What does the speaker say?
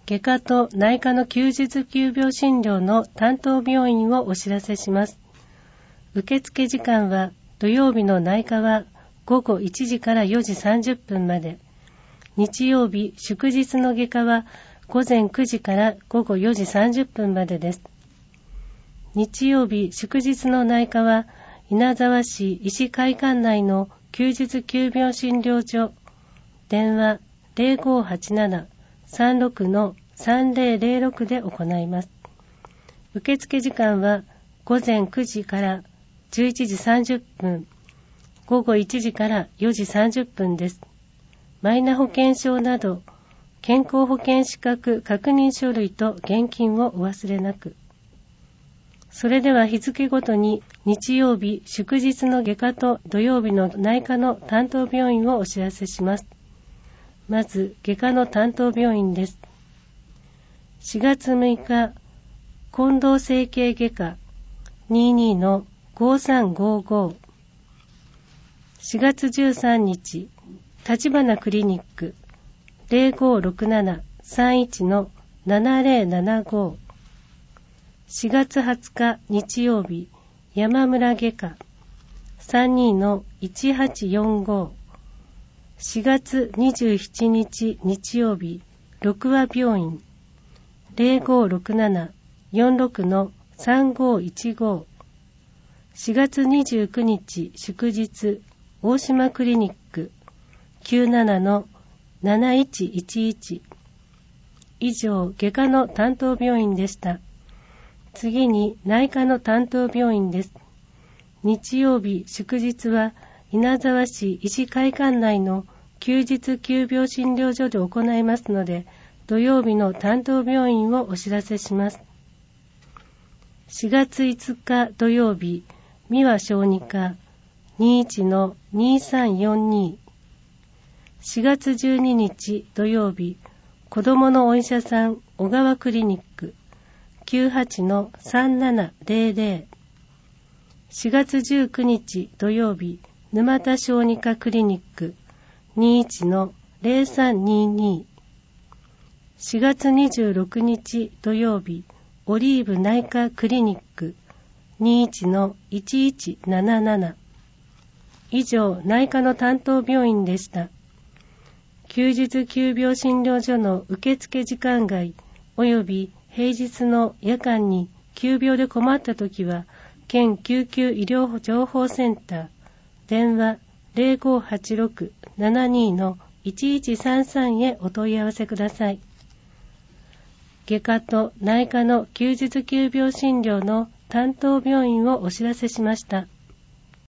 外科と内科の休日急病診療の担当病院をお知らせします。受付時間は土曜日の内科は午後1時から4時30分まで、日曜日祝日の外科は午前9時から午後4時30分までです。日曜日祝日の内科は稲沢市医師会館内の休日急病診療所、電話 0587-36-3006 で行います。受付時間は午前9時から11時30分、午後1時から4時30分です。マイナ保険証など健康保険資格確認書類と現金をお忘れなく。それでは日付ごとに日曜日祝日の外科と土曜日の内科の担当病院をお知らせします。まず外科の担当病院です。4月6日近藤整形外科 22-5355。 4月13日立花クリニック 0567-31-7075。4月20日日曜日山村外科 32-1845。 4月27日日曜日六和病院 0567-46-3515。 4月29日祝日大島クリニック 97-7111。 以上外科の担当病院でした。次に内科の担当病院です。日曜日祝日は稲沢市医師会館内の休日急病診療所で行いますので、土曜日の担当病院をお知らせします。4月5日土曜日三輪小児科 21-2342。 4月12日土曜日子どものお医者さん小川クリニック 98-3700。 4月19日土曜日沼田小児科クリニック 21-0322。 4月26日土曜日オリーブ内科クリニック 21-1177。 以上内科の担当病院でした。休日急病診療所の受付時間外および平日の夜間に急病で困ったときは、県救急医療情報センター、電話 0586-72-1133 へお問い合わせください。外科と内科の休日急病診療の担当病院をお知らせしました。